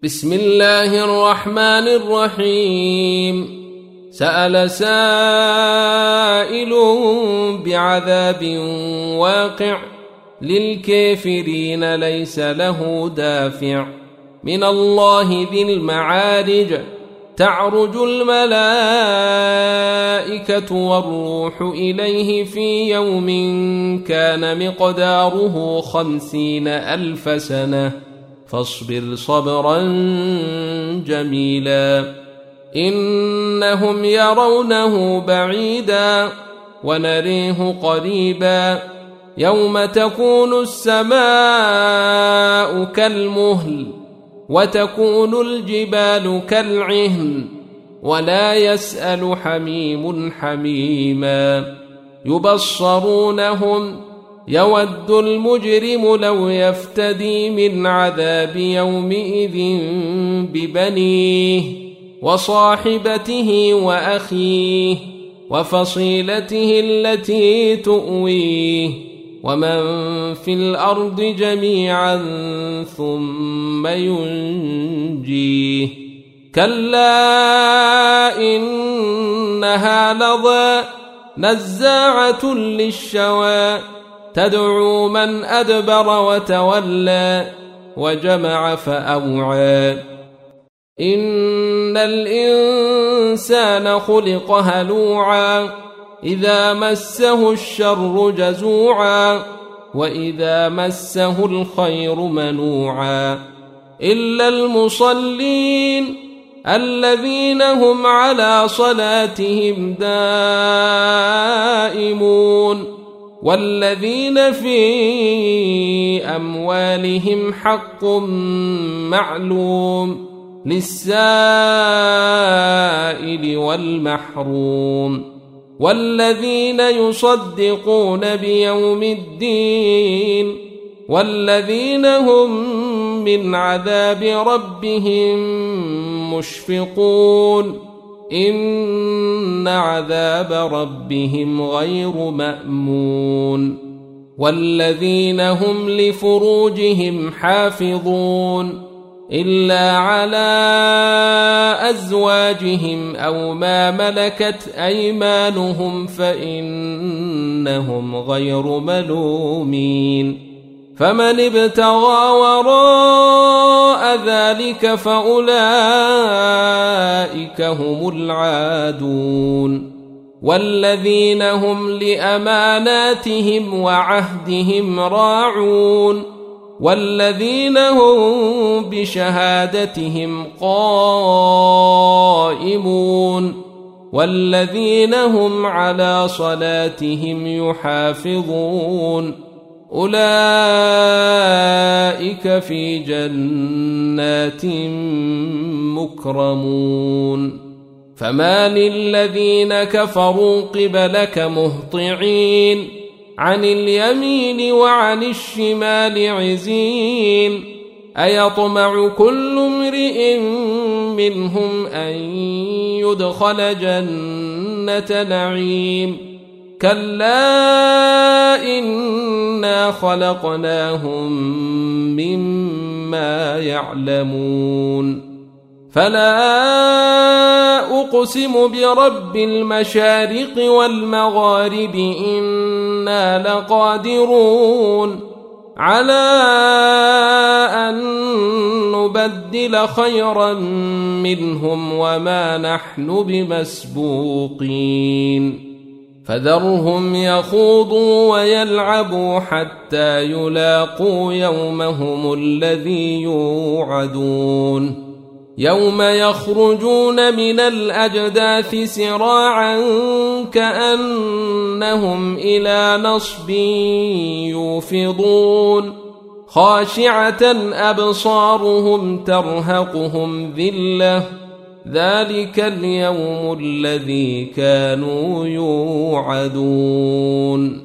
بسم الله الرحمن الرحيم. سأل سائل بعذاب واقع للكافرين ليس له دافع من الله ذي المعارج. تعرج الملائكة والروح إليه في يوم كان مقداره 50,000 سنة فاصبر صبرا جميلا. إنهم يرونه بعيدا ونريه قريبا. يوم تكون السماء كالمهل وتكون الجبال كالعهن ولا يسأل حميم حميما. يبصرونهم يود المجرم لو يفتدي من عذاب يومئذ ببنيه وصاحبته وأخيه وفصيلته التي تؤويه ومن في الأرض جميعا ثم ينجيه. كلا إنها لظى نزاعة للشوى تدعو من أدبر وتولى وجمع فأوعى. إن الإنسان خلق هلوعا إذا مسه الشر جزوعا وإذا مسه الخير منوعا إلا المصلين الذين هم على صلاتهم دائمون والذين في أموالهم حق معلوم للسائل والمحروم والذين يصدقون بيوم الدين والذين هم من عذاب ربهم مشفقون. إن عذاب ربهم غير مأمون. والذين هم لفروجهم حافظون إلا على أزواجهم أو ما ملكت أيمانهم فإنهم غير ملومين. فمن ابتغى وراء ذلك فأولئك هم العادون. والذين هم لأماناتهم وعهدهم راعون والذين هم بشهادتهم قائمون والذين هم على صلاتهم يحافظون أولئك في جنات مكرمون. فما للذين كفروا قبلك مهطعين عن اليمين وعن الشمال عزين. أيطمع كل امرئ منهم أن يدخل جنة نعيم كلا إنا خلقناهم مما يعلمون. فلا أقسم برب المشارق والمغارب إنا لقادرون على أن نبدل خيرا منهم وما نحن بمسبوقين. فذرهم يخوضوا ويلعبوا حتى يلاقوا يومهم الذي يوعدون. يوم يخرجون من الأجداث سراعا كأنهم إلى نصب يوفضون خاشعة أبصارهم ترهقهم ذلة ذلك اليوم الذي كانوا يوعدون.